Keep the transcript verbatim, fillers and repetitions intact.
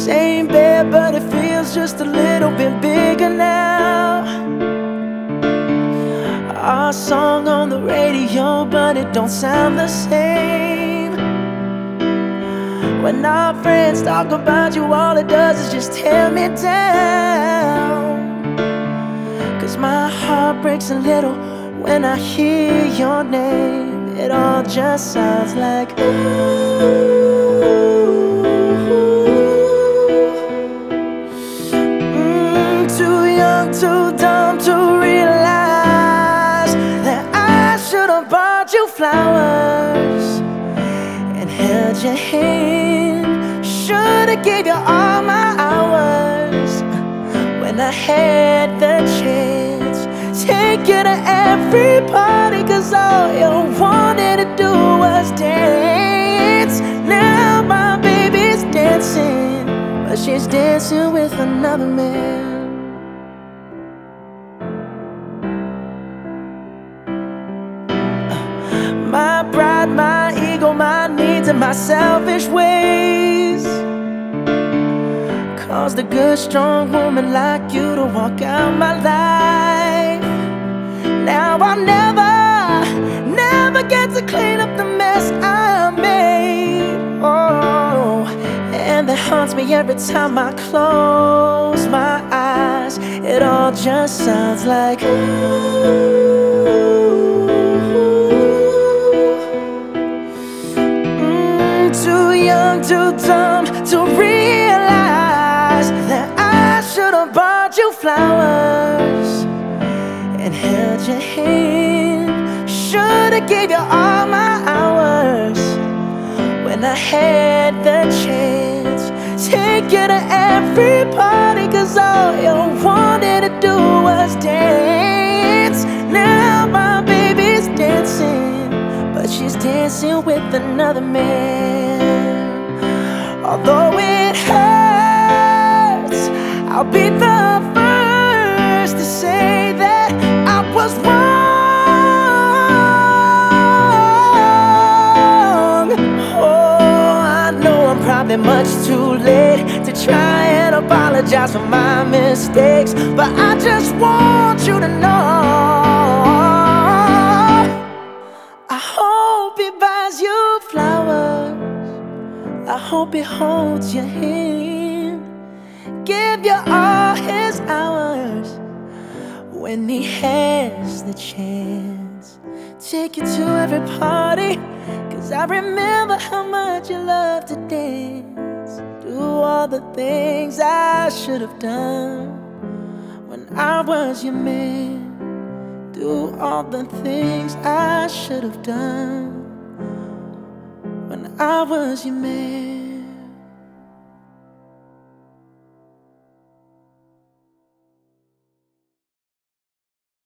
Same bed, but it feels just a little bit bigger now. Our song on the radio, but it don't sound the same. When our friends talk about you, all it does is just tear me down. Cause my heart breaks a little when I hear your name. It all just sounds like ooh. Mm, too young, too dumb to realize that I should have bought you flowers and held your hand. Should have gave you all my hours when I had the chance. Take you to every party, cause all you wanted to do was dance. Now my baby's dancing, but she's dancing with another man. My pride, my ego, my needs, and my selfish ways caused a good, strong woman like you to walk out my life. Now I'll never, never get to clean up the mess I made. Oh, and that haunts me every time I close my eyes. It all just sounds like ooh. Too young, too dumb to realize that I should have bought you flowers and held your hand. Should have gave you all my hours when I had the chance. Take you to every party, cause all you wanted to do was dance. Now my baby's dancing, but she's dancing with another man. Although it hurts, I'll be the first to say that I was wrong. Oh, I know I'm probably much too late to try and apologize for my mistakes, but I just want you to know I hope he buys you flowers. I hope he holds your hand, give you all his hours when he has the chance. Take you to every party, cause I remember how much you loved to dance. Do all the things I should have done when I was your man. Do all the things I should have done when I was your man.